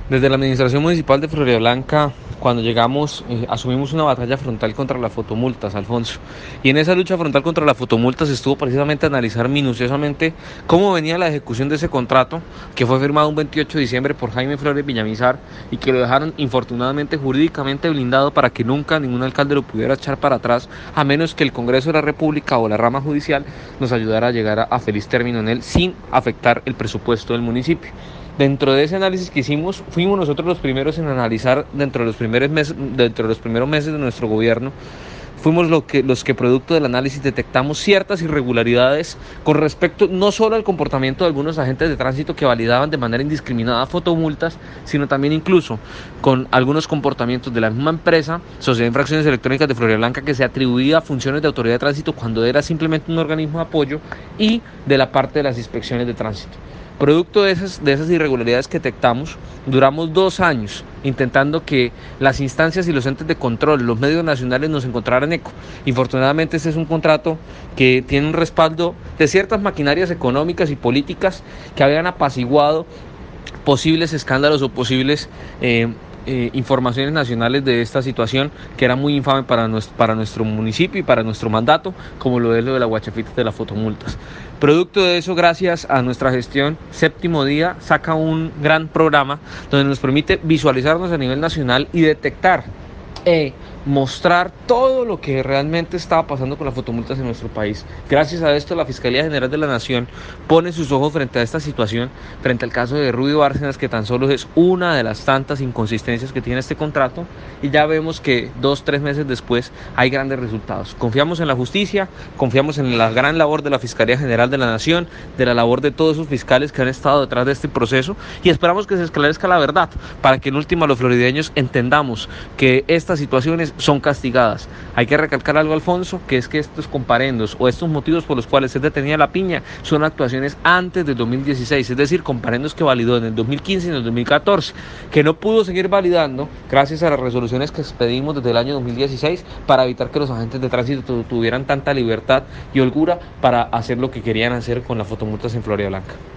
Desde la Administración Municipal de Floridablanca, cuando llegamos, asumimos una batalla frontal contra las fotomultas, Alfonso. Y en esa lucha frontal contra las fotomultas estuvo precisamente analizar minuciosamente cómo venía la ejecución de ese contrato, que fue firmado un 28 de diciembre por Jaime Flores Villamizar y que lo dejaron infortunadamente jurídicamente blindado para que nunca ningún alcalde lo pudiera echar para atrás, a menos que el Congreso de la República o la rama judicial nos ayudara a llegar a feliz término en él sin afectar el presupuesto del municipio. Dentro de ese análisis que hicimos, fuimos nosotros los primeros en analizar dentro de los primeros meses de nuestro gobierno. Fuimos los que producto del análisis detectamos ciertas irregularidades con respecto no solo al comportamiento de algunos agentes de tránsito que validaban de manera indiscriminada fotomultas, sino también incluso con algunos comportamientos de la misma empresa, Sociedad de Infracciones Electrónicas de Floridablanca, que se atribuía funciones de autoridad de tránsito cuando era simplemente un organismo de apoyo, y de la parte de las inspecciones de tránsito. Producto de esas irregularidades que detectamos, duramos 2 años intentando que las instancias y los entes de control, los medios nacionales, nos encontraran eco. Infortunadamente, este es un contrato que tiene un respaldo de ciertas maquinarias económicas y políticas que habían apaciguado posibles escándalos o posibles informaciones nacionales de esta situación que era muy infame para nuestro municipio y para nuestro mandato, como lo es lo de la guachafita de las fotomultas. Producto de eso, gracias a nuestra gestión, Séptimo Día saca un gran programa donde nos permite visualizarnos a nivel nacional y detectar mostrar todo lo que realmente estaba pasando con las fotomultas en nuestro país. Gracias a esto, la Fiscalía General de la Nación pone sus ojos frente a esta situación, frente al caso de Rudy Bárcenas, que tan solo es una de las tantas inconsistencias que tiene este contrato, y ya vemos que 2-3 meses después hay grandes resultados. Confiamos en la justicia, confiamos en la gran labor de la Fiscalía General de la Nación, de la labor de todos esos fiscales que han estado detrás de este proceso, y esperamos que se esclarezca la verdad, para que en última los florideños entendamos que estas situaciones son castigadas. Hay que recalcar algo, Alfonso, que es que estos comparendos o estos motivos por los cuales es detenida la piña son actuaciones antes del 2016, es decir, comparendos que validó en el 2015 y en el 2014, que no pudo seguir validando gracias a las resoluciones que expedimos desde el año 2016 para evitar que los agentes de tránsito tuvieran tanta libertad y holgura para hacer lo que querían hacer con las fotomultas en Floridablanca.